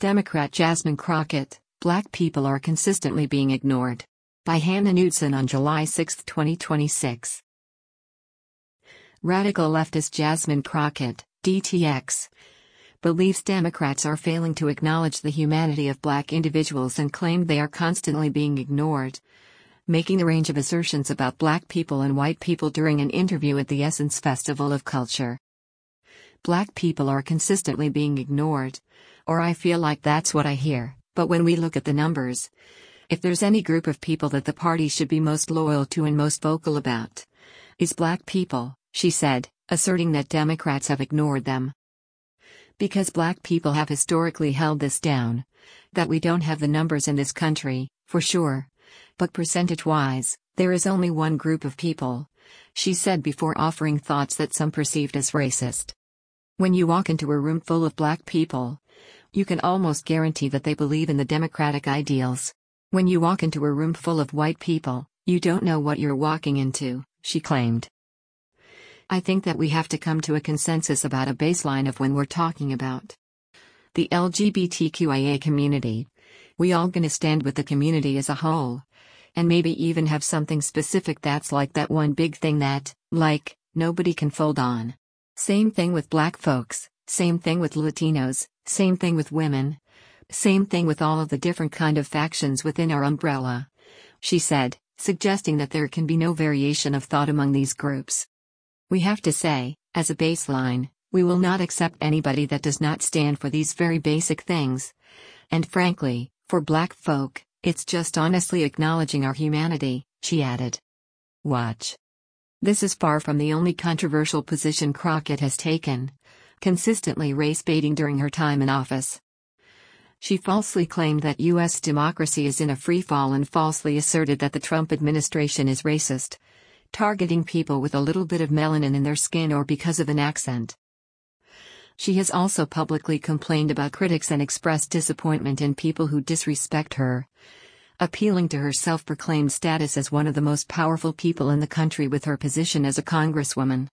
Democrat Jasmine Crockett, Black people are consistently being ignored. By Hannah Knudsen on July 6, 2026. Radical leftist Jasmine Crockett, DTX, believes Democrats are failing to acknowledge the humanity of Black individuals and claimed they are constantly being ignored, making a range of assertions about Black people and white people during an interview at the Essence Festival of Culture. Black people are consistently being ignored, or I feel like that's what I hear, but when we look at the numbers, if there's any group of people that the party should be most loyal to and most vocal about, it's Black people, she said, asserting that Democrats have ignored them. Because Black people have historically held this down, that we don't have the numbers in this country, for sure, but percentage-wise, there is only one group of people, she said before offering thoughts that some perceived as racist. When you walk into a room full of Black people, you can almost guarantee that they believe in the democratic ideals. When you walk into a room full of white people, you don't know what you're walking into, she claimed. I think that we have to come to a consensus about a baseline of when we're talking about the LGBTQIA community. We all gonna stand with the community as a whole, and maybe even have something specific that's like that one big thing that, like, nobody can fold on. Same thing with Black folks, same thing with Latinos, same thing with women, same thing with all of the different kind of factions within our umbrella, she said, suggesting that there can be no variation of thought among these groups. We have to say, as a baseline, we will not accept anybody that does not stand for these very basic things. And frankly, for Black folk, it's just honestly acknowledging our humanity, she added. Watch. This is far from the only controversial position Crockett has taken, consistently race-baiting during her time in office. She falsely claimed that U.S. democracy is in a freefall and falsely asserted that the Trump administration is racist, targeting people with a little bit of melanin in their skin or because of an accent. She has also publicly complained about critics and expressed disappointment in people who disrespect her, appealing to her self-proclaimed status as one of the most powerful people in the country with her position as a congresswoman.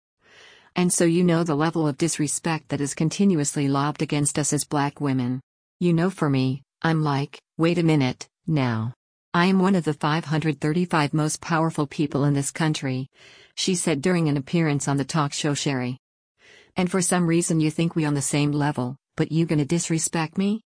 And so you know the level of disrespect that is continuously lobbed against us as Black women. You know, for me, I'm like, wait a minute, now. I am one of the 535 most powerful people in this country, she said during an appearance on the talk show Sherry. And for some reason you think we on the same level, but you gonna disrespect me?